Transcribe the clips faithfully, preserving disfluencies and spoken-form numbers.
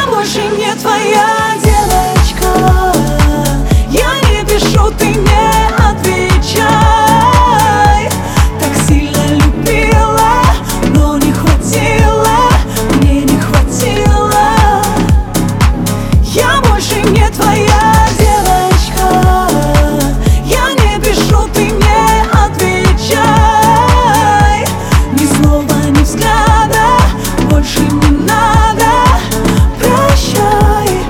больше не твоя девочка. Я не пишу, ты не отвечай. Так сильно любила, но не хватило, мне не хватило. Я больше не твоя девочка. Я не пишу, ты не отвечай. Ни слова, ни взгляда больше не надо. Прощай.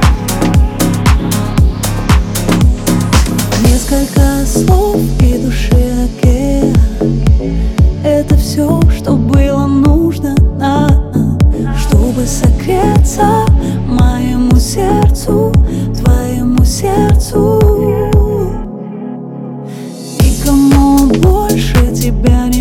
Несколько слов и души океан. Это все, что было нужно нам, чтобы согреться моему сердцу, твоему сердцу. Никому больше тебя не